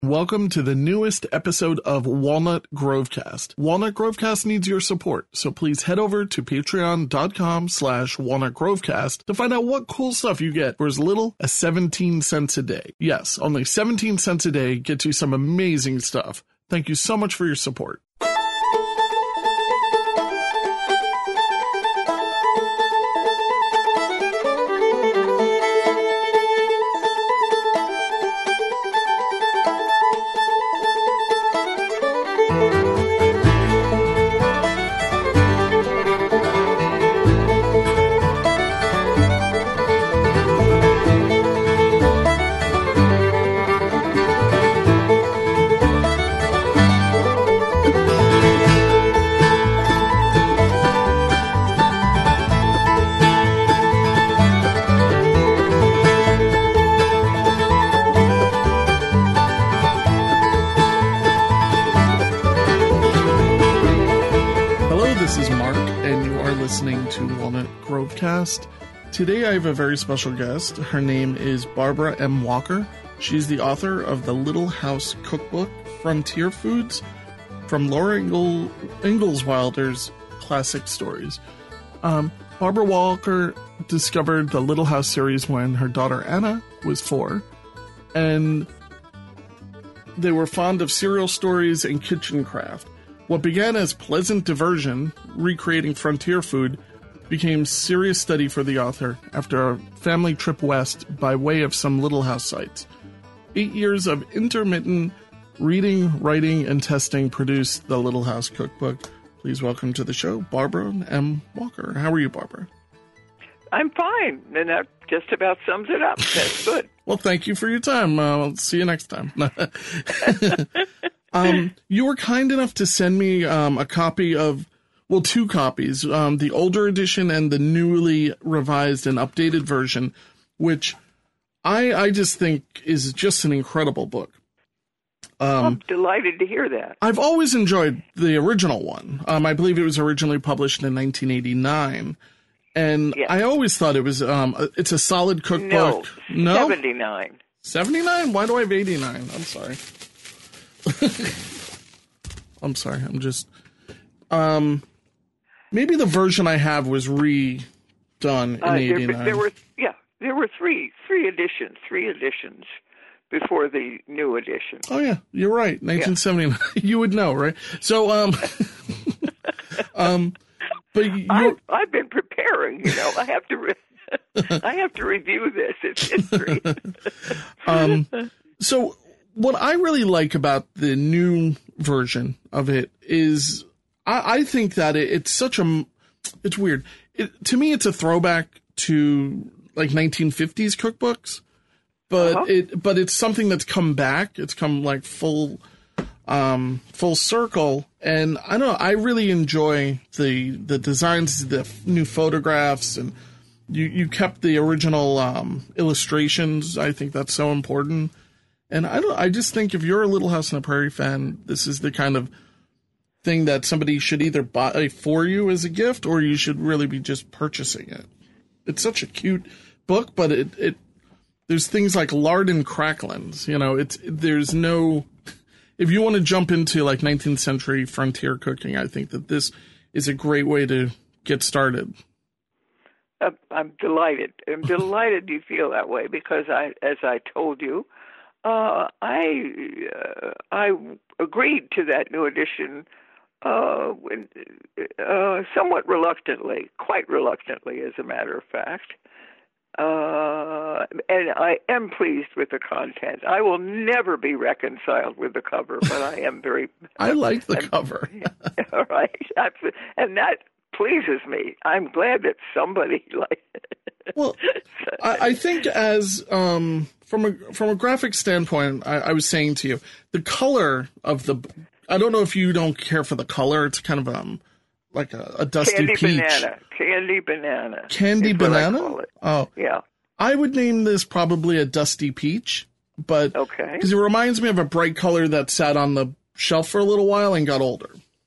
Welcome to the newest episode of Walnut Grovecast. Walnut Grovecast needs your support, so please head over to patreon.com/walnutgrovecast to find out what cool stuff you get for as little as 17 cents a day. Yes, only 17 cents a day gets you some amazing stuff. Thank you so much for your support. Today I have a very special guest. Her name is Barbara M. Walker. She's the author of the Little House Cookbook, Frontier Foods, from Laura Ingalls Wilder's classic stories. Barbara Walker discovered the Little House series when her daughter Anna was 4, and they were fond of cereal stories and kitchen craft. What began as pleasant diversion, recreating frontier food, became serious study for the author after a family trip west by way of some Little House sites. 8 years of intermittent reading, writing, and testing produced the Little House Cookbook. Please welcome to the show, Barbara M. Walker. How are you, Barbara? I'm fine, and that just about sums it up. That's good. Well, thank you for your time. I'll see you next time. You were kind enough to send me a copy of, well, 2 copies, the older edition and the newly revised and updated version, which I just think is just an incredible book. I'm delighted to hear that. I've always enjoyed the original one. I believe it was originally published in 1989. And yes. I always thought it was, it's a solid cookbook. No, 79. 79? Why do I have 89? I'm sorry. I'm sorry. I'm just, maybe the version I have was redone in 89. There were three editions before the new edition. Oh yeah, you're right. 1979. Yeah. You would know, right? So, but I've been preparing. I have to. I have to review this. It's history. So what I really like about the new version of it is, I think that it's weird. To me, it's a throwback to like 1950s cookbooks, but it's something that's come back. It's come like full circle. And I don't know, I really enjoy the designs, the new photographs, and you kept the original, illustrations. I think that's so important. And I just think if you're a Little House on the Prairie fan, this is the kind of thing that somebody should either buy for you as a gift, or you should really be just purchasing it. It's such a cute book, but it there's things like lard and cracklins. There's no, if you want to jump into like 19th century frontier cooking, I think that this is a great way to get started. I'm delighted. I'm delighted you feel that way, because as I told you, I agreed to that new edition somewhat reluctantly, quite reluctantly, as a matter of fact. And I am pleased with the content. I will never be reconciled with the cover, but I am very. I like the cover. All right, and that pleases me. I'm glad that somebody liked it. Well, I think as from a graphic standpoint, I was saying to you, the color of the. I don't know if you don't care for the color. It's kind of like a dusty peach. Candy banana. Candy banana? Oh. Yeah. I would name this probably a dusty peach, but because it reminds me of a bright color that sat on the shelf for a little while and got older.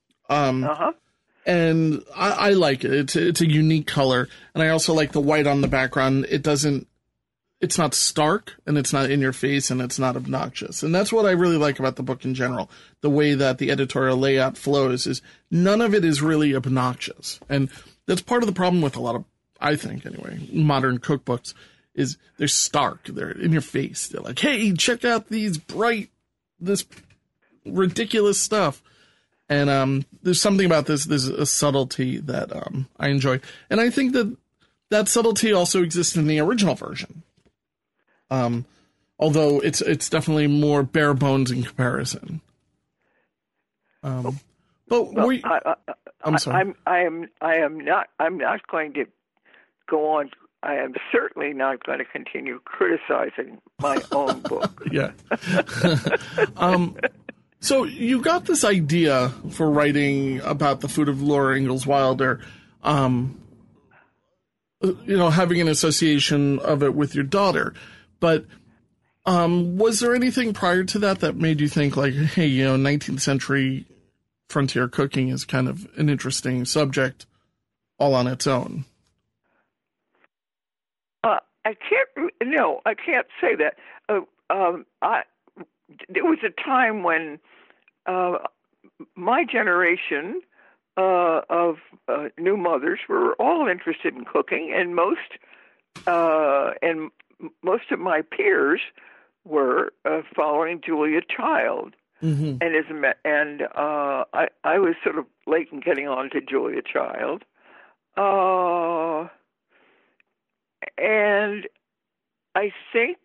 And I like it. It's a unique color, and I also like the white on the background. It doesn't it's not stark, and it's not in your face, and it's not obnoxious. And that's what I really like about the book in general. The way that the editorial layout flows is none of it is really obnoxious. And that's part of the problem with a lot of, I think anyway, modern cookbooks is they're stark. They're in your face. They're like, hey, check out this ridiculous stuff. And there's something about this. There's a subtlety that I enjoy. And I think that subtlety also exists in the original version. Although it's definitely more bare bones in comparison. I'm sorry. I'm not going to go on. I am certainly not going to continue criticizing my own book. Yeah. So you got this idea for writing about the food of Laura Ingalls Wilder, having an association of it with your daughter. But was there anything prior to that made you think like, hey, 19th century frontier cooking is kind of an interesting subject all on its own? I can't say that. There was a time when my generation of new mothers were all interested in cooking, and most of my peers were following Julia Child. Mm-hmm. And I was sort of late in getting on to Julia Child. And I think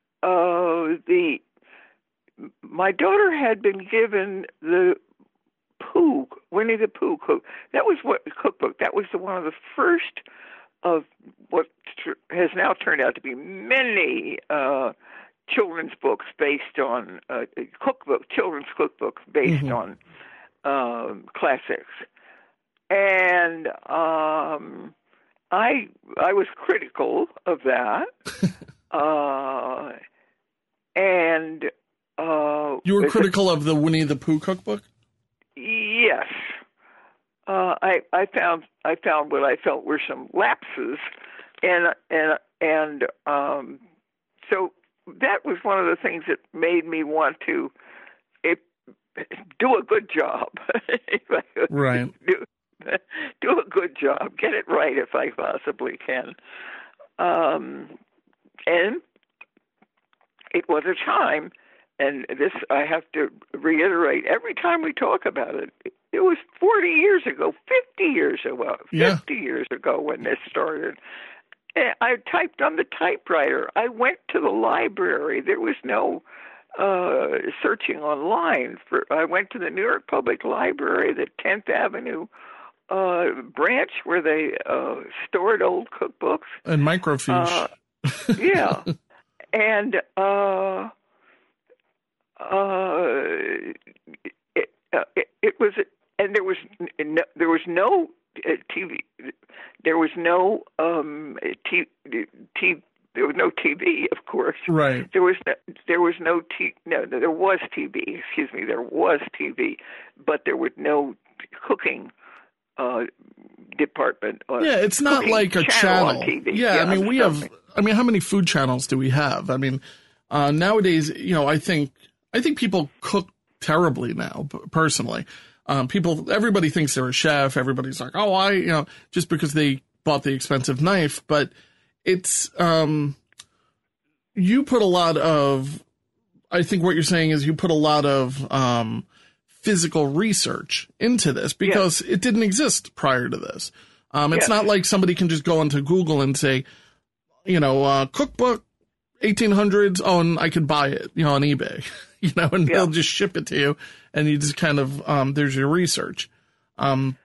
my daughter had been given the Winnie the Pooh cookbook. That was one of the first of what has now turned out to be many children's books based on children's cookbooks based on classics. And I was critical of that. You were critical of the Winnie the Pooh cookbook? Yes. I found what I felt were some lapses, and so that was one of the things that made me want to do a good job. Right. Do a good job. Get it right if I possibly can. And it was a time, and this I have to reiterate every time we talk about it. It was 40 years ago, 50 years ago, 50 years ago when this started. And I typed on the typewriter. I went to the library. There was no searching online. I went to the New York Public Library, the 10th Avenue branch where they stored old cookbooks and microfiche. Yeah, and it was, and there was no TV. There was no There was no TV, of course. Right. There was no there was TV. Excuse me. There was TV, but there was no cooking department. It's not like a channel. On TV. Yeah, I mean, how many food channels do we have? I mean, nowadays, I think people cook terribly now, personally. Everybody thinks they're a chef. Everybody's like, just because they bought the expensive knife, but it's, you put a lot of, I think what you're saying is you put a lot of, physical research into this because it didn't exist prior to this. It's not like somebody can just go into Google and say, cookbook 1800s. Oh, and I could buy it, on eBay, and they'll just ship it to you. And you just kind of, there's your research. And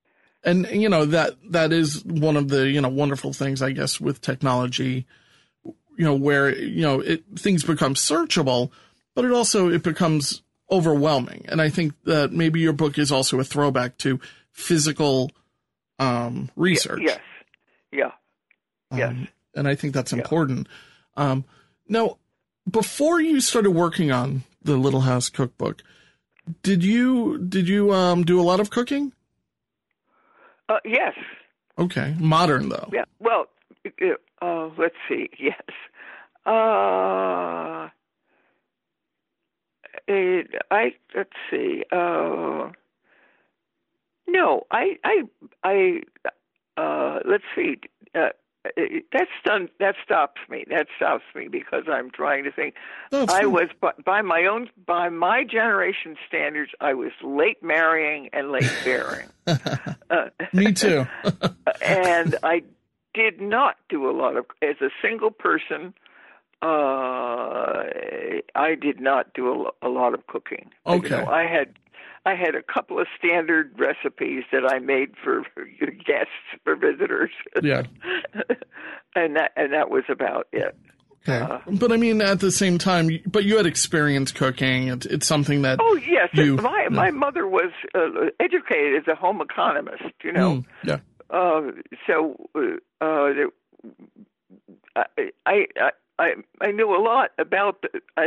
that is one of the, wonderful things, I guess, with technology, where, things become searchable, but it becomes overwhelming. And I think that maybe your book is also a throwback to physical, research. Yes. Yeah. Yes. And I think that's important. Now, before you started working on the Little House Cookbook, did you do a lot of cooking? Yes. Okay. Modern, though. Yeah. Well, let's see. Yes. Let's see. No, let's see. That stops me. That stops me because I'm trying to think. I was by my generation standards, I was late marrying and late bearing. Me too. And I did not do a lot of, as a single person. I did not do a lot of cooking. Okay. I had a couple of standard recipes that I made for guests, for visitors. Yeah. and that was about it. Okay. But I mean, at the same time, but you had experience cooking. It's something that. Oh yes, my mother was educated as a home economist. You know. Yeah. I knew a lot about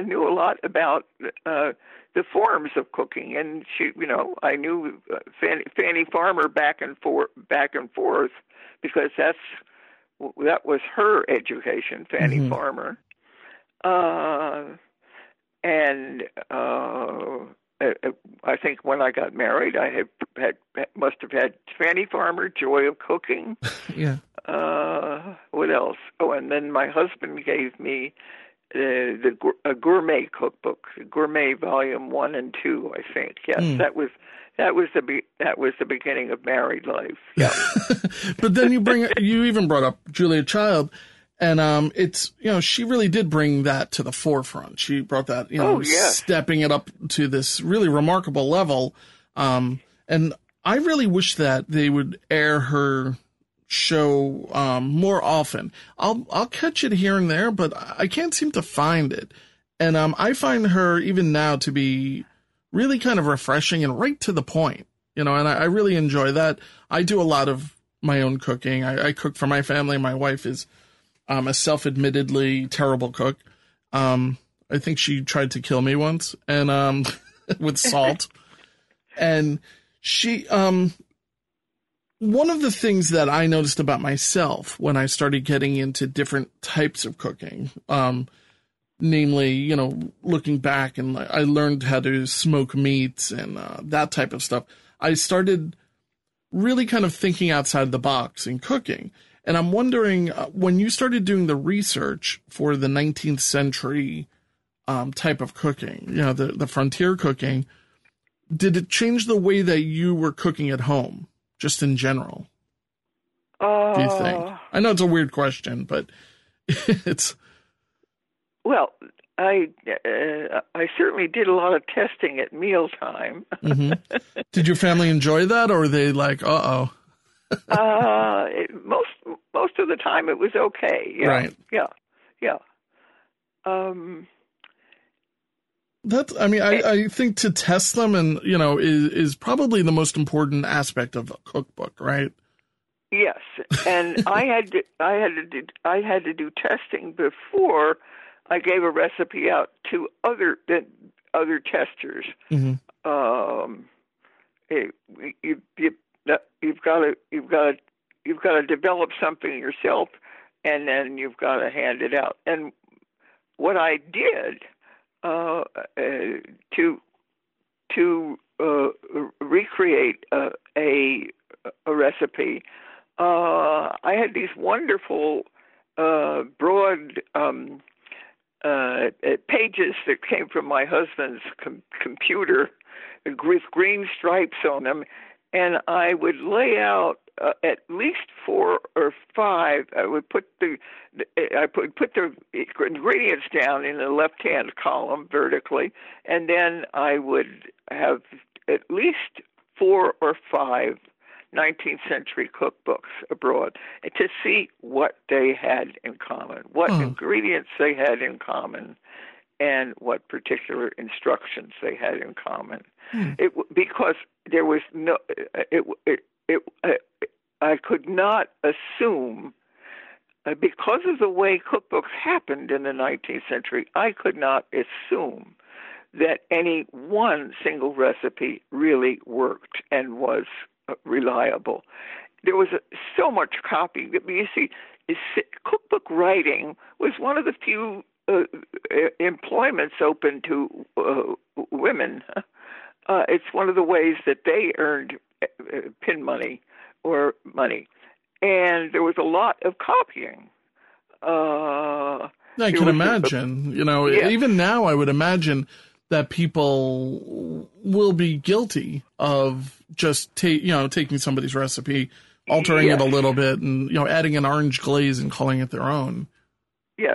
the forms of cooking, and I knew Fanny Farmer back and forth because that was her education, Fanny Farmer, and I think when I got married, I must have had Fanny Farmer, Joy of Cooking. Yeah. What else? Oh, and then my husband gave me a gourmet cookbook, Gourmet Volume 1 and 2, I think. Yes, that was the beginning of married life. Yeah. But then you even brought up Julia Child, and it's she really did bring that to the forefront. She brought that stepping it up to this really remarkable level, and I really wish that they would air her show more often. I'll catch it here and there, but I can't seem to find it. And I find her even now to be really kind of refreshing and right to the point, and I really enjoy that. I do a lot of my own cooking. I cook for my family. My wife is a self-admittedly terrible cook. I think she tried to kill me once and with salt. And she one of the things that I noticed about myself when I started getting into different types of cooking, namely, looking back, and I learned how to smoke meats and that type of stuff, I started really kind of thinking outside the box in cooking. And I'm wondering, when you started doing the research for the 19th century type of cooking, the frontier cooking, did it change the way that you were cooking at home? Just in general, do you think? I know it's a weird question, but it's. Well, I certainly did a lot of testing at mealtime. Did your family enjoy that, or were they like, most of the time it was okay. Yeah, right. Yeah. I think to test them and, is probably the most important aspect of a cookbook, right? Yes. And I had to do testing before I gave a recipe out to other testers. You've got to develop something yourself, and then you've got to hand it out. And what I did to recreate a recipe, I had these wonderful broad pages that came from my husband's computer with green stripes on them, and I would lay out at least 4 or 5. I would put the ingredients down in the left-hand column vertically, and then I would have at least 4 or 5 19th century cookbooks abroad to see what they had in common, what ingredients they had in common, and what particular instructions they had in common. Because there was no, I could not assume, because of the way cookbooks happened in the 19th century, I could not assume that any one single recipe really worked and was reliable. There was so much copy. You see, cookbook writing was one of the few employment's open to women, it's one of the ways that they earned pin money or money. And there was a lot of copying. I can imagine. Even now I would imagine that people will be guilty of just taking somebody's recipe, altering it a little bit, and adding an orange glaze and calling it their own. Yes.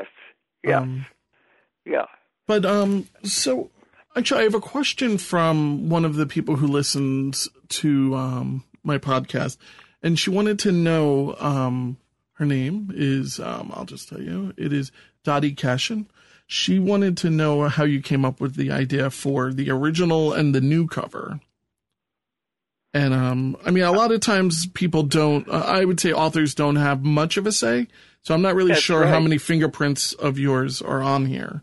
Yeah. But so actually, I have a question from one of the people who listens to my podcast, and she wanted to know. Her name is I'll just tell you, it is Dottie Cashin. She wanted to know how you came up with the idea for the original and the new cover. And, a lot of times people don't, I would say authors don't have much of a say. So I'm not really sure how many fingerprints of yours are on here.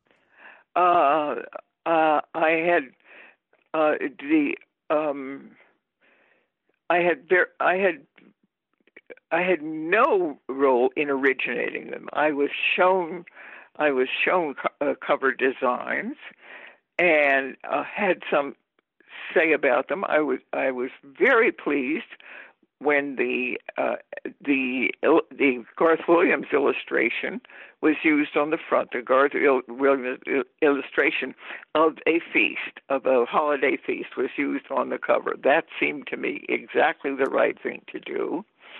I had no role in originating them. I was shown cover designs and had some say about them. I was very pleased when the Garth Williams illustration was used on the front. The Garth Williams illustration of a holiday feast was used on the cover. That seemed to me exactly the right thing to do.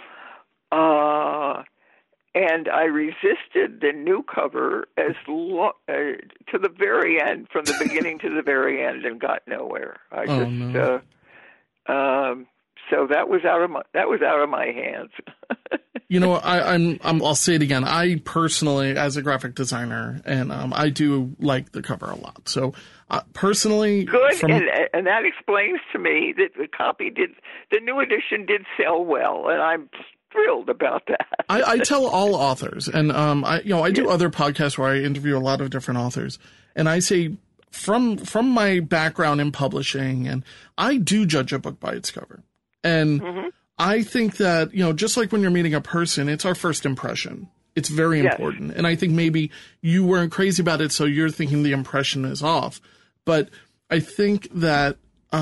And I resisted the new cover to the very end, from the beginning to the very end, and got nowhere. So that was out of my hands. I'll say it again. I personally, as a graphic designer, and I do like the cover a lot. So personally, good, and that explains to me that the new edition did sell well, and I'm thrilled about that. I tell all authors, and I do other podcasts where I interview a lot of different authors, and I say from my background in publishing, and I do judge a book by its cover. And I think that, just like when you're meeting a person, it's our first impression. It's very important. And I think maybe you weren't crazy about it, so you're thinking the impression is off. But I think that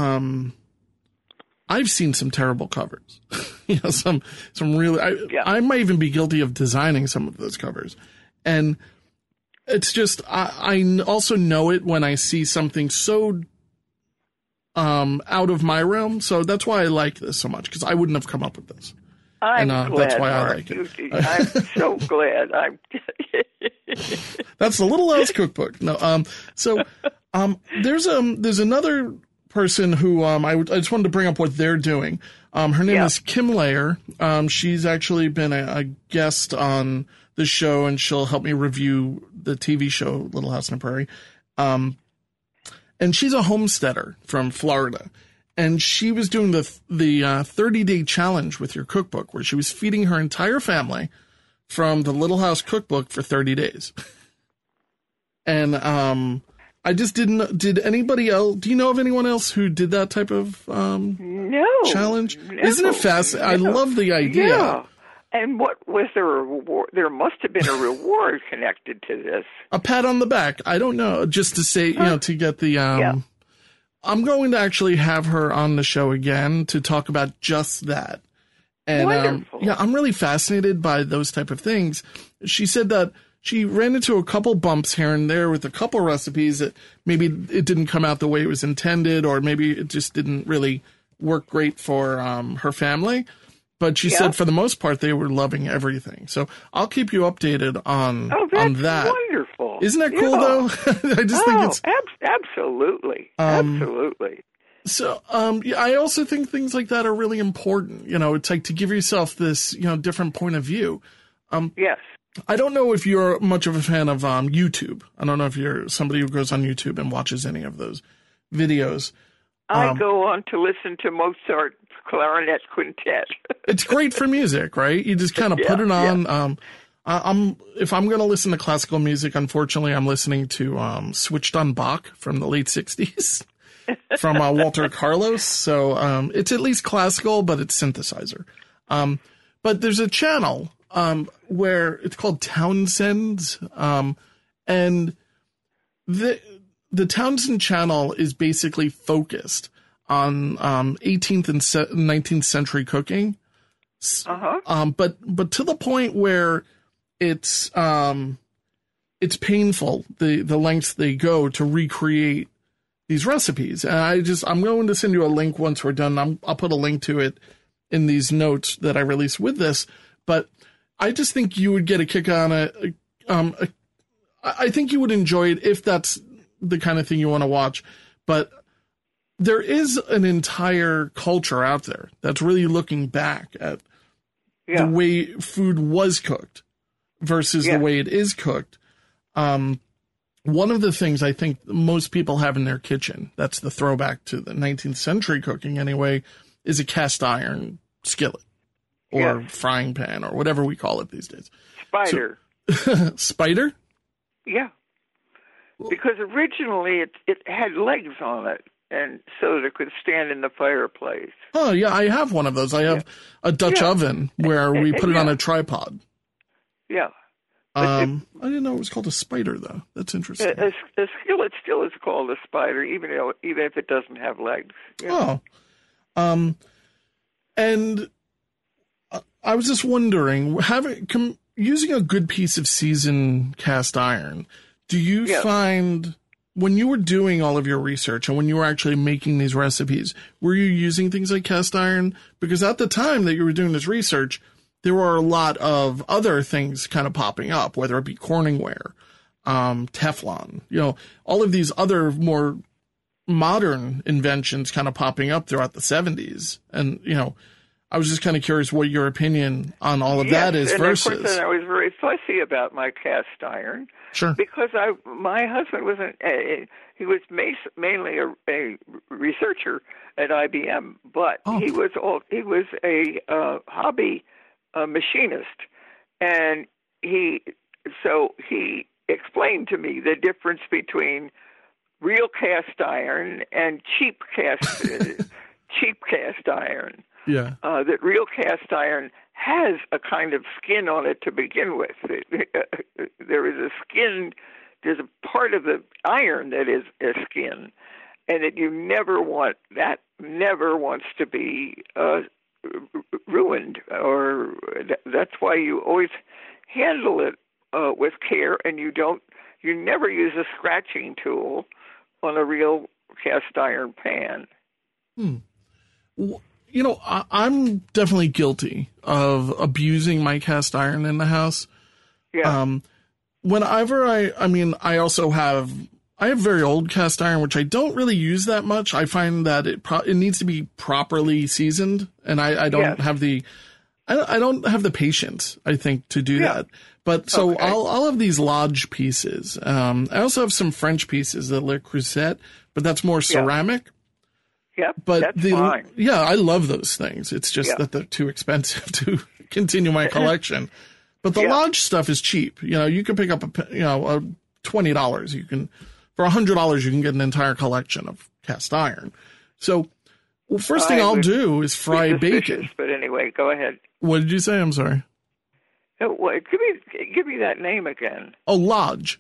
I've seen some terrible covers. Some really. I might even be guilty of designing some of those covers. And it's just, I also know it when I see something so out of my realm. So that's why I like this so much, because I wouldn't have come up with this. I'm glad, that's why Mark. I like it. I'm so glad. That's the Little House Cookbook. No, there's another person who I just wanted to bring up what they're doing. Her name is Kim Layer. She's actually been a guest on the show, and she'll help me review the TV show Little House on the Prairie. And she's a homesteader from Florida. And she was doing the 30-day challenge with your cookbook, where she was feeding her entire family from the Little House Cookbook for 30 days. And I just did anybody else, do you know of anyone else who did that type of challenge? No, isn't it fascinating? I love the idea. Yeah. And what was there a reward? There must have been a reward connected to this. A pat on the back. I don't know. Just to say, to get the, I'm going to actually have her on the show again to talk about just that. And, wonderful. I'm really fascinated by those type of things. She said that she ran into a couple bumps here and there with a couple recipes that maybe it didn't come out the way it was intended, or maybe it just didn't really work great for, her family. But she said for the most part, they were loving everything. So I'll keep you updated on that. Wonderful. Isn't that cool, though? I just think it's absolutely. Absolutely. So, I also think things like that are really important. It's like to give yourself this, different point of view. Yes. I don't know if you're much of a fan of YouTube. I don't know if you're somebody who goes on YouTube and watches any of those videos. I go on to listen to Mozart Clarinet Quintet. It's great for music, right? You just kind of put it on. Yeah. If I'm going to listen to classical music, unfortunately, I'm listening to Switched on Bach from the late 60s from Walter Carlos. So it's at least classical, but it's synthesizer. But there's a channel where it's called Townsend, And the Townsend Channel is basically focused on 18th and 19th century cooking. But to the point where it's painful the lengths they go to recreate these recipes. And I'm going to send you a link once we're done. I'll put a link to it in these notes that I released with this. But I just think you would get a kick on I think you would enjoy it if that's the kind of thing you want to watch. But there is an entire culture out there that's really looking back at the way food was cooked versus the way it is cooked. One of the things I think most people have in their kitchen, that's the throwback to the 19th century cooking anyway, is a cast iron skillet or frying pan or whatever we call it these days. Spider. Spider? Yeah. Because originally it had legs on it, and so that it could stand in the fireplace. Oh, yeah, I have one of those. I have a Dutch oven where we put it on a tripod. Yeah. I didn't know it was called a spider, though. That's interesting. A skillet still is called a spider, even if it doesn't have legs. Yeah. Oh. And I was just wondering, using a good piece of seasoned cast iron, do you find when you were doing all of your research and when you were actually making these recipes, were you using things like cast iron? Because at the time that you were doing this research, there were a lot of other things kind of popping up, whether it be Corningware, Teflon, all of these other more modern inventions kind of popping up throughout the 70s. And, I was just kind of curious what your opinion on all of that is versus. Of course, I was very fussy about my cast iron. Sure. Because my husband was he was mainly a researcher at IBM, but he was a hobby machinist, and he explained to me the difference between real cast iron and cheap cast iron. Yeah. That real cast iron has a kind of skin on it to begin with. There is a skin. There's a part of the iron that is a skin, and that you never want. That never wants to be ruined, or that's why you always handle it with care, and you never use a scratching tool on a real cast iron pan. I'm definitely guilty of abusing my cast iron in the house. Yeah. Whenever I have very old cast iron, which I don't really use that much. I find that it needs to be properly seasoned, and I don't have the patience, I think, to do that. But so I'll have these Lodge pieces. I also have some French pieces, the Le Creuset, but that's more ceramic. Yep, but that's fine. Yeah, I love those things. It's just that they're too expensive to continue my collection. But the Lodge stuff is cheap. You can pick up a $20. For $100, you can get an entire collection of cast iron. So, first thing I'll do is fry bacon. But anyway, go ahead. What did you say? I'm sorry. Give me that name again. Oh, Lodge.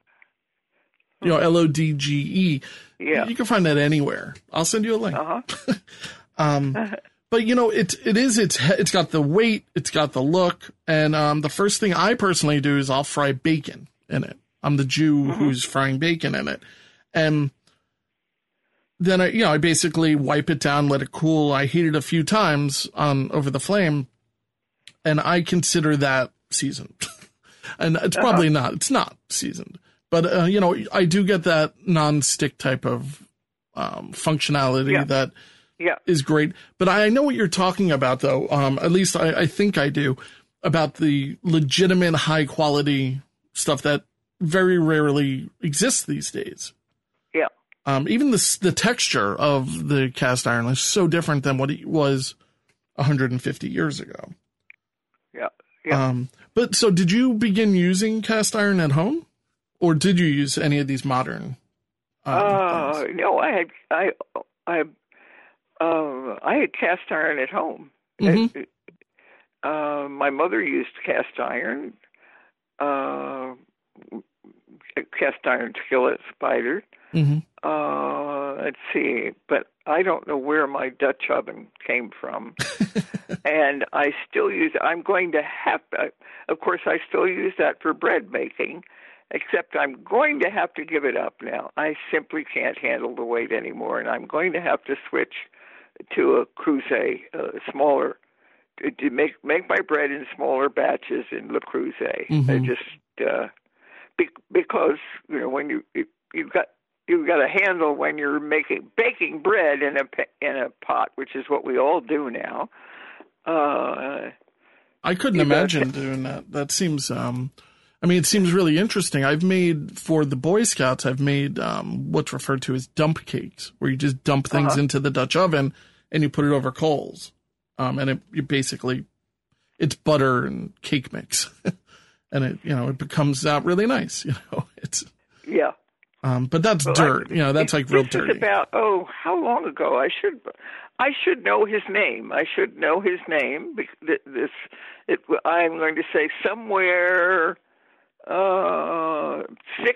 Lodge. Yeah. You can find that anywhere. I'll send you a link. But it's got the weight, it's got the look, and the first thing I personally do is I'll fry bacon in it. I'm the Jew who's frying bacon in it, and then I basically wipe it down, let it cool. I heat it a few times over the flame, and I consider that seasoned. And it's probably not. It's not seasoned. But, I do get that non-stick type of functionality that is great. But I know what you're talking about, though. At least I think I do, about the legitimate high-quality stuff that very rarely exists these days. Yeah. Even the texture of the cast iron is so different than what it was 150 years ago. Yeah. Yeah. But so did you begin using cast iron at home? Or did you use any of these modern? Things? No, I had cast iron at home. Mm-hmm. My mother used cast iron. cast iron skillet spider. Mm-hmm. Let's see, but I don't know where my Dutch oven came from. And I still use it. I'm going to have to, of course, I still use that for bread making, except I'm going to have to give it up now. I simply can't handle the weight anymore, and I'm going to have to switch to a Creuset, smaller, to make my bread in smaller batches in Le Creuset. Mm-hmm. I just because when you've got a handle when you're baking bread in a pot, which is what we all do now. I couldn't imagine doing that. That seems, it seems really interesting. I've made, for the Boy Scouts, what's referred to as dump cakes, where you just dump things into the Dutch oven and you put it over coals. And it's butter and cake mix. And it becomes out really nice, Yeah. But that's dirt, that's like real dirty. This is about, how long ago? I should know his name. I should know his name. I'm going to say somewhere 6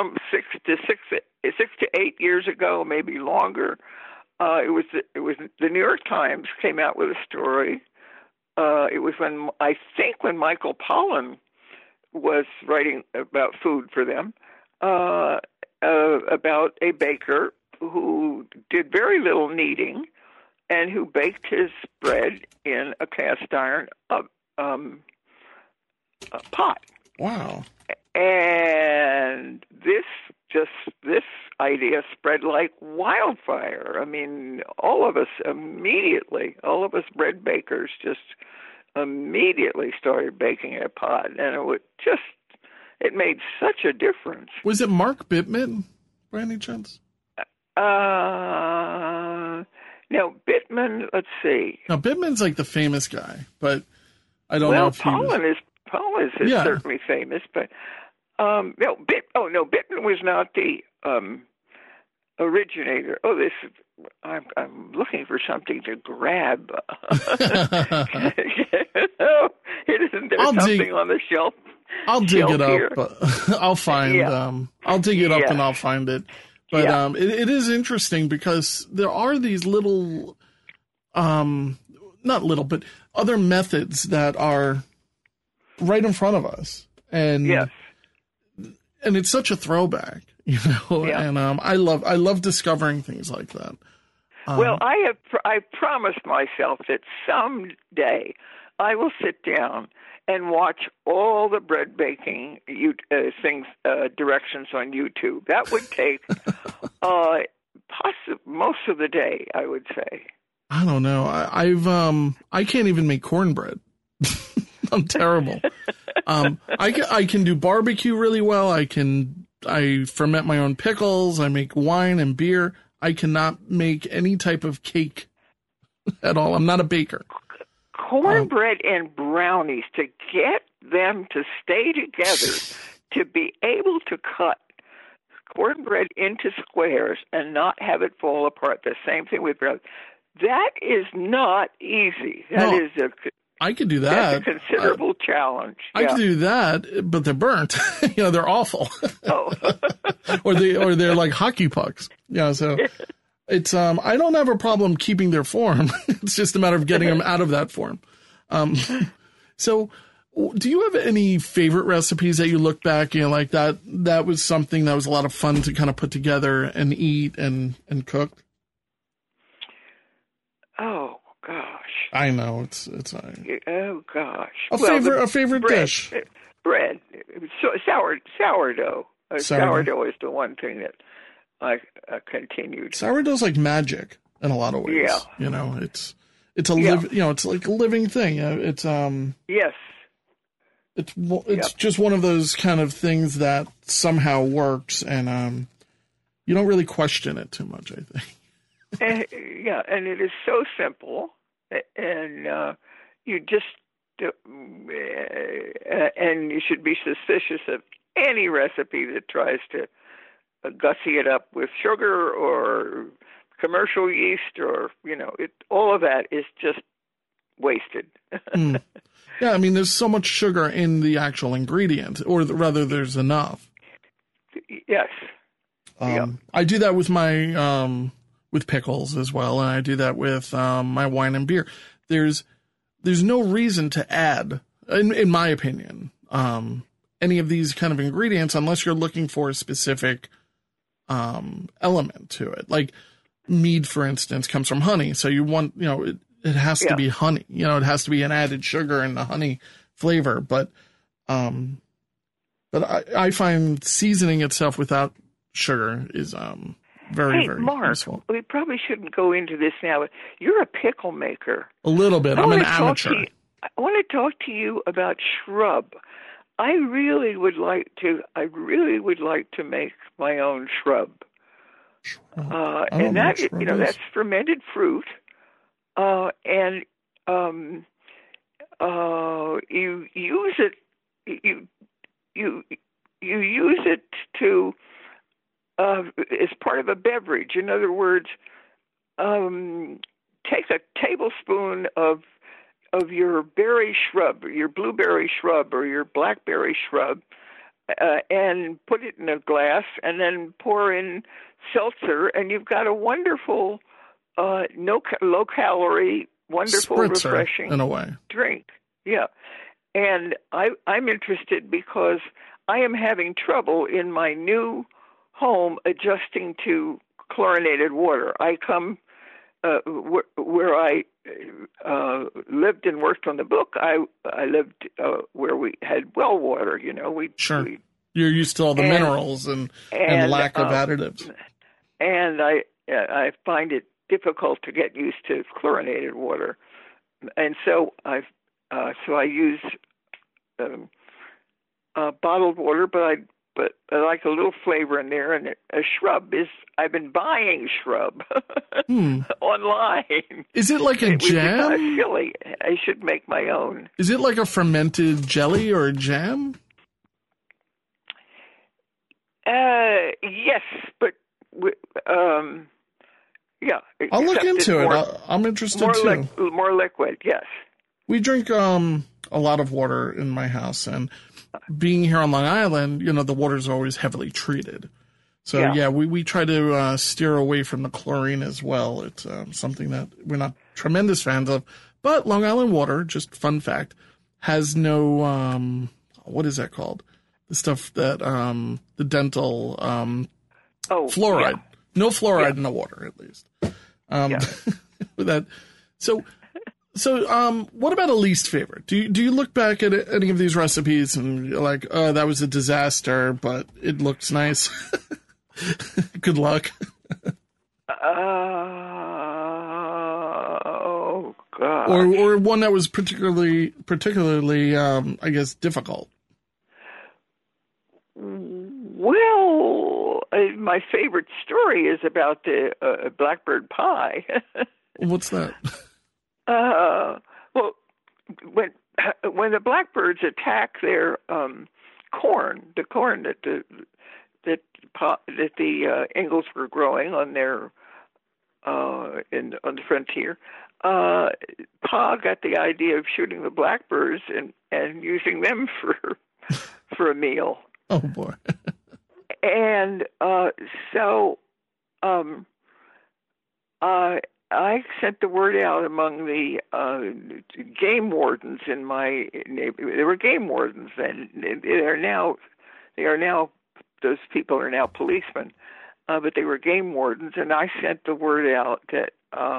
to 8 years ago, maybe longer. It was the New York Times came out with a story. It was when Michael Pollan was writing about food for them. About a baker who did very little kneading and who baked his bread in a cast iron pot. Wow. And this idea spread like wildfire. I mean, all of us bread bakers just immediately started baking in a pot, and it made such a difference. Was it Mark Bittman, by any chance? No, Bittman, let's see. Now, Bittman's like the famous guy, but I don't know if Pollan is certainly famous, but Bittman was not the originator. I'm looking for something to grab. Isn't there something on the shelf? I'll dig it up. I'll find. I'll dig it up and I'll find it. But it is interesting because there are these little, not little, but other methods that are right in front of us, and and it's such a throwback, And I love discovering things like that. Well, I promised myself that someday I will sit down and watch all the bread baking directions on YouTube. That would take most of the day, I would say. I don't know. I can't even make cornbread. I'm terrible. I can do barbecue really well. I ferment my own pickles. I make wine and beer. I cannot make any type of cake at all. I'm not a baker. Cornbread and brownies, to get them to stay together, to be able to cut cornbread into squares and not have it fall apart. The same thing with bread. That is not easy. I could do that. That's a considerable challenge. I could do that, but they're burnt. They're awful. Oh. or they're like hockey pucks. So it's I don't have a problem keeping their form. It's just a matter of getting them out of that form. So do you have any favorite recipes that you look back like that was something that was a lot of fun to kind of put together and eat and cook? Oh gosh. I know it's. Oh gosh. A favorite dish. Bread. Sourdough. Sourdough is the one thing that I continued. Sourdough's like magic in a lot of ways. Yeah. It's it's like a living thing. It's Yes. It's just one of those kind of things that somehow works, and you don't really question it too much, I think. And it is so simple, and you just and you should be suspicious of any recipe that tries to gussy it up with sugar or commercial yeast, or all of that is just wasted. Yeah, there's so much sugar in the actual ingredient, or rather, there's enough. Yes. I do that with my with pickles as well, and I do that with my wine and beer. There's no reason to add, in my opinion, any of these kind of ingredients unless you're looking for a specific element to it. Like mead, for instance, comes from honey, so you want, it has to be honey. It has to be an added sugar and the honey flavor. But I find seasoning itself without sugar is very, very Mark, useful. We probably shouldn't go into this now, but you're a pickle maker. A little bit. I'm an amateur. I want to talk to you about shrub. I really would like to make my own shrub. And that's fermented fruit. And you use it. You use it to as part of a beverage. In other words, take a tablespoon of your berry shrub, your blueberry shrub or your blackberry shrub, and put it in a glass, and then pour in seltzer, and you've got a wonderful, low-calorie, wonderful, spritzer, refreshing in a way, drink. Yeah, and I'm interested because I am having trouble in my new home adjusting to chlorinated water. I come where I lived and worked on the book. I lived where we had well water. You're used to all the minerals and lack of additives. And I find it difficult to get used to chlorinated water, and so I use bottled water, but I like a little flavor in there. And a shrub I've been buying shrub online. Is it like a jam? Kind of silly. I should make my own. Is it like a fermented jelly or a jam? Yes, but yeah. I'll look into it. I'm interested too. More liquid, yes. We drink a lot of water in my house, and being here on Long Island, the water's always heavily treated. So we try to steer away from the chlorine as well. It's something that we're not tremendous fans of. But Long Island water, just fun fact, has no what is that called? The stuff that the dental fluoride. Yeah. No fluoride in the water, at least. With that, so what about a least favorite? Do you look back at any of these recipes and you're like, oh, that was a disaster, but it looks nice? Good luck. Oh God. Or one that was particularly, I guess, difficult. Well, my favorite story is about the blackbird pie. What's that? Well, when the blackbirds attack their corn, the corn that the Ingalls were growing on their on the frontier, Pa got the idea of shooting the blackbirds and using them for a meal. Oh boy! And so I sent the word out among the game wardens in my neighborhood. There were game wardens, and they are now those people are now policemen, but they were game wardens, and I sent the word out that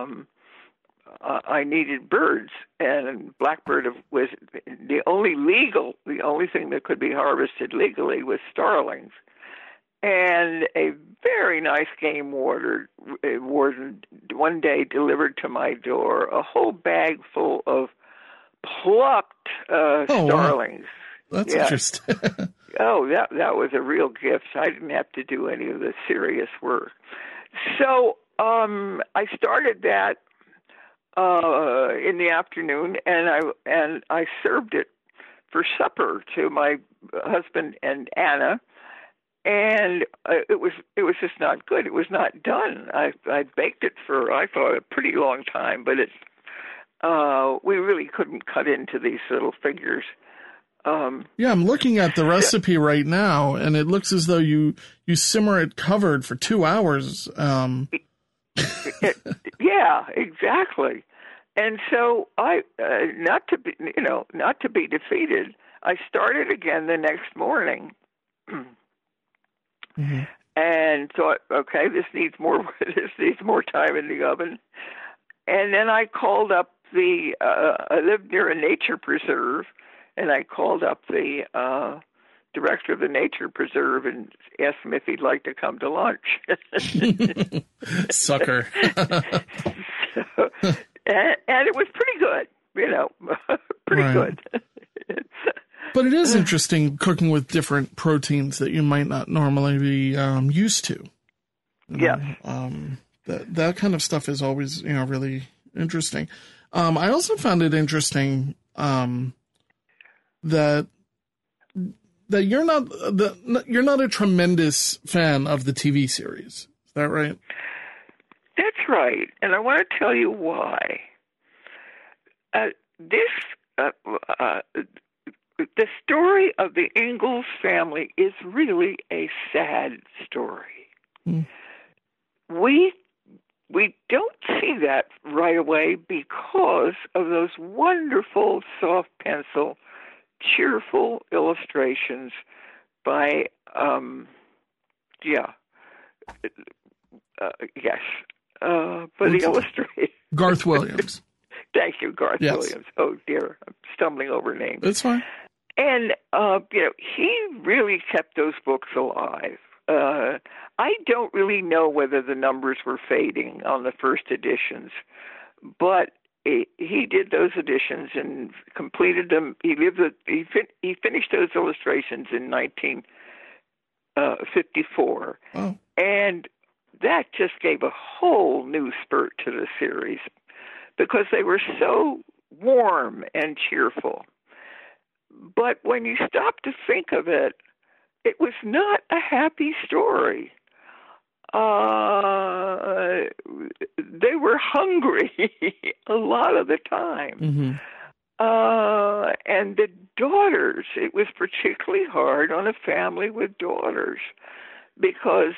I needed birds, and blackbird was the only thing that could be harvested legally was starlings. And a very nice game warden one day delivered to my door a whole bag full of plucked starlings. Wow. That's interesting. Oh, that was a real gift. I didn't have to do any of the serious work. So I started that in the afternoon, and I served it for supper to my husband and Anna. And it was just not good. It was not done. I baked it for, I thought, a pretty long time, but we really couldn't cut into these little figures. Yeah, I'm looking at the recipe right now, and it looks as though you simmer it covered for 2 hours. Yeah, exactly. And so I, not to be defeated, I started again the next morning, Mm-hmm. and thought, okay, this needs more time in the oven. And then I called up I lived near a nature preserve, and I called up the director of the nature preserve and asked him if he'd like to come to lunch. Sucker. And it was pretty good, pretty good. But it is interesting cooking with different proteins that you might not normally be used to. Yeah. That kind of stuff is always, really interesting. I also found it interesting that you're not a tremendous fan of the TV series. Is that right? That's right, and I want to tell you why. The story of the Ingalls family is really a sad story. Mm. We don't see that right away because of those wonderful soft pencil, cheerful illustrations by the illustrator Garth Williams. Thank you, Garth Yes. Williams. Oh dear, I'm stumbling over names. That's fine. And he really kept those books alive. I don't really know whether the numbers were fading on the first editions, but he did those editions and completed them. He finished those illustrations in 1954, and that just gave a whole new spurt to the series because they were so warm and cheerful. But when you stop to think of it, it was not a happy story. They were hungry a lot of the time. Mm-hmm. And the daughters, it was particularly hard on a family with daughters because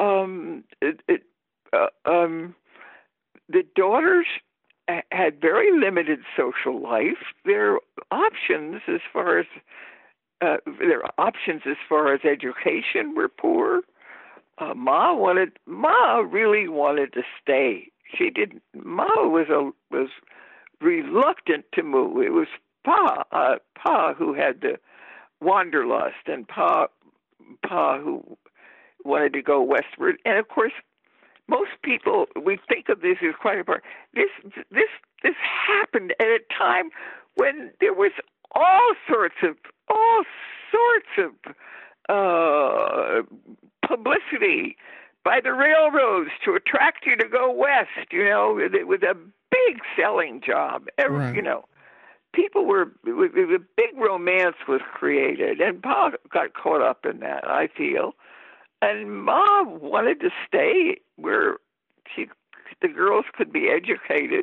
the daughters had very limited social life. Their options as far as education were poor. Ma really wanted to stay. Ma was reluctant to move. It was Pa who had the wanderlust, and Pa who wanted to go westward. And of course, most people, we think of this as quite apart. This happened at a time when there was all sorts of publicity by the railroads to attract you to go west. It was a big selling job. People the big romance was created, and Pa got caught up in that, I feel. And Ma wanted to stay where the girls could be educated,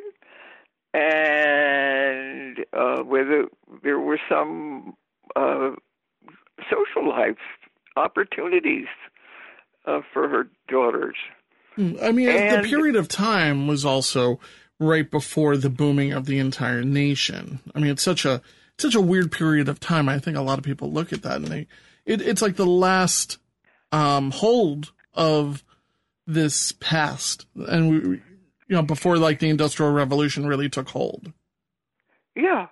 and where there were some social life opportunities for her daughters. I mean, the period of time was also right before the booming of the entire nation. I mean, it's such a weird period of time. I think a lot of people look at that and it's like the last hold of this past, and before like the Industrial Revolution really took hold. Yeah.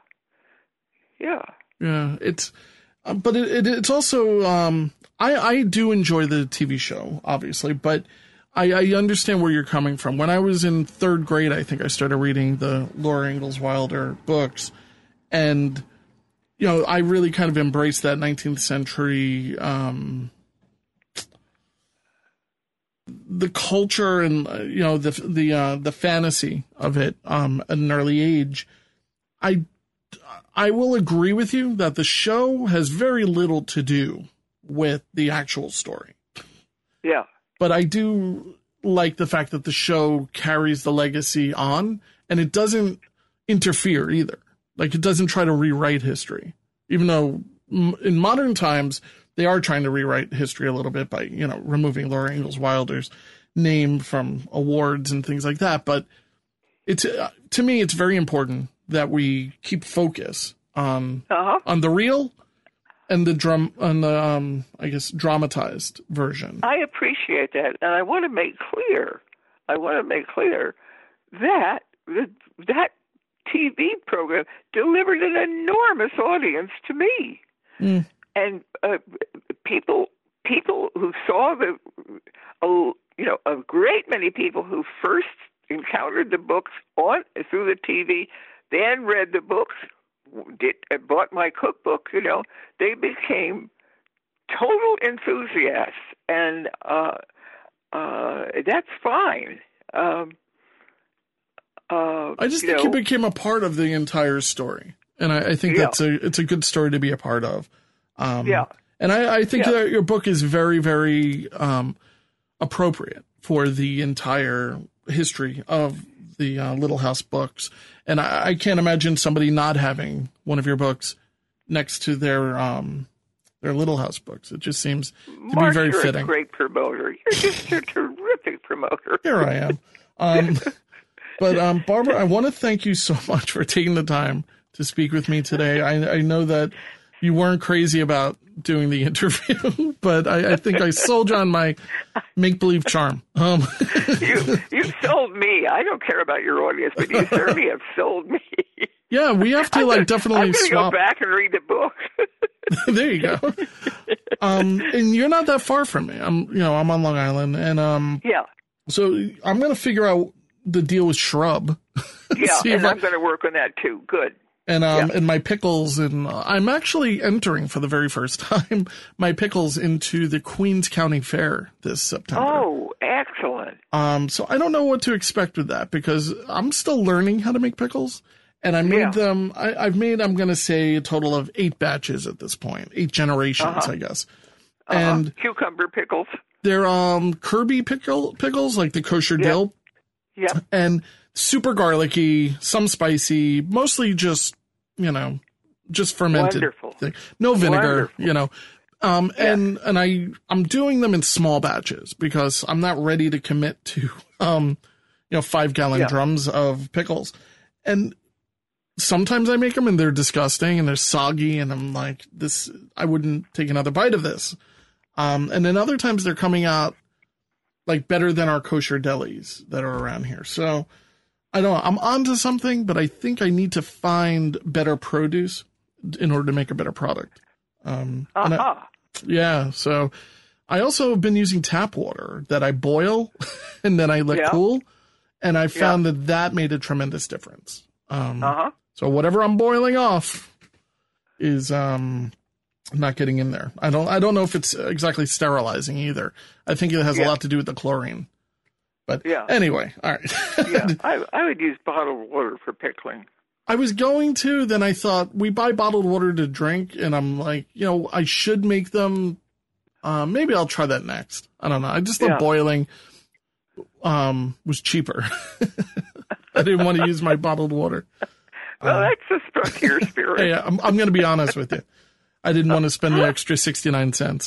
It's, but it's also I do enjoy the TV show, obviously, but I understand where you're coming from. When I was in third grade, I think I started reading the Laura Ingalls Wilder books, and I really kind of embraced that 19th century. The culture and the fantasy of it at an early age. I will agree with you that the show has very little to do with the actual story. Yeah. But I do like the fact that the show carries the legacy on, and it doesn't interfere either. Like, it doesn't try to rewrite history, even though in modern times, they are trying to rewrite history a little bit by, removing Laura Ingalls Wilder's name from awards and things like that. But it's to me, it's very important that we keep focus on the real and the dramatized version. I appreciate that, and I want to make clear that that TV program delivered an enormous audience to me, and people who saw a great many people who first encountered the books through the TV, then read the books, bought my cookbook. They became total enthusiasts, and that's fine. I just think you became a part of the entire story, and I think it's a good story to be a part of. And I think that your book is very, very appropriate for the entire history of the Little House books. And I can't imagine somebody not having one of your books next to their Little House books. It just seems to be very fitting. You're a great promoter. You're just a terrific promoter. Here I am. But Barbara, I want to thank you so much for taking the time to speak with me today. I know that you weren't crazy about doing the interview, but I think I sold you on my make-believe charm. You sold me. I don't care about your audience, but you certainly have sold me. Yeah, we have to definitely swap. Go back and read the book. There you go. And you're not that far from me. I'm on Long Island, and so I'm going to figure out the deal with Shrub. Yeah, and I'm going to work on that too. Good. And my pickles, and I'm actually entering for the very first time my pickles into the Queens County Fair this September. Oh, excellent. So I don't know what to expect with that because I'm still learning how to make pickles, and I made them. I've made, I'm going to say, a total of 8 batches at this point, 8 generations, I guess. And cucumber pickles. They're Kirby pickles, like the kosher dill. Yeah. And super garlicky, some spicy, mostly just fermented. Wonderful. Thing. No vinegar, and I'm doing them in small batches because I'm not ready to commit to 5-gallon drums of pickles. And sometimes I make them and they're disgusting and they're soggy and I'm like, I wouldn't take another bite of this. And then other times they're coming out like better than our kosher delis that are around here. So I don't know. I'm onto something, but I think I need to find better produce in order to make a better product. So I also have been using tap water that I boil and then I let cool, and I found that made a tremendous difference. So whatever I'm boiling off is not getting in there. I don't know if it's exactly sterilizing either. I think it has a lot to do with the chlorine. But anyway, all right. I would use bottled water for pickling. I was going to, then I thought we buy bottled water to drink, and I'm like, I should make them. Maybe I'll try that next. I don't know. I just thought boiling was cheaper. I didn't want to use my bottled water. Well, that's a struck to your spirit. Hey, I'm going to be honest with you. I didn't want to spend the extra 69 cents.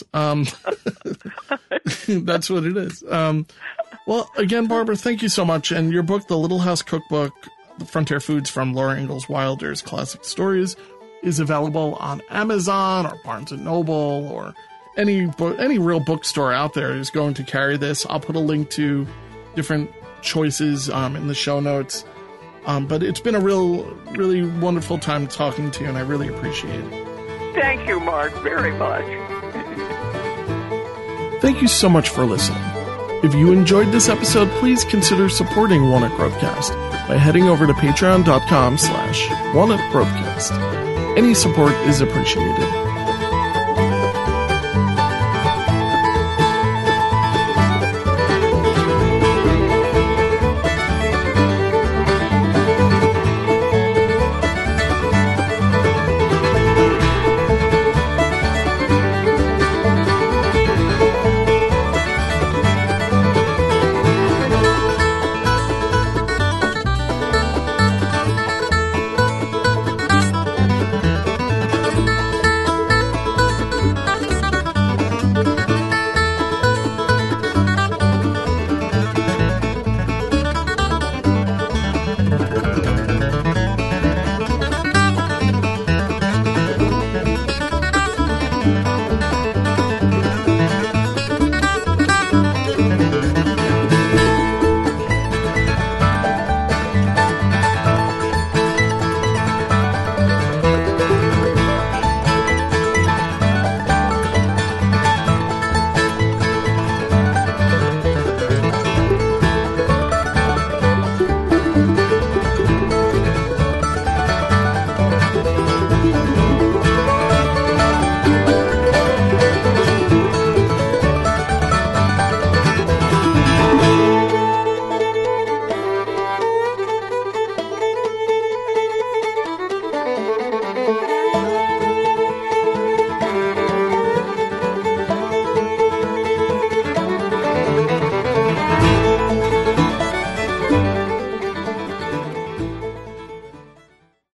That's what it is. Well, again, Barbara, thank you so much. And your book, The Little House Cookbook, The Frontier Foods from Laura Ingalls Wilder's Classic Stories, is available on Amazon or Barnes & Noble or any real bookstore out there is going to carry this. I'll put a link to different choices in the show notes. But it's been a really wonderful time talking to you, and I really appreciate it. Thank you, Mark, very much. Thank you so much for listening. If you enjoyed this episode, please consider supporting Walnut Grovecast by heading over to patreon.com/Walnut Grovecast. Any support is appreciated. Bye.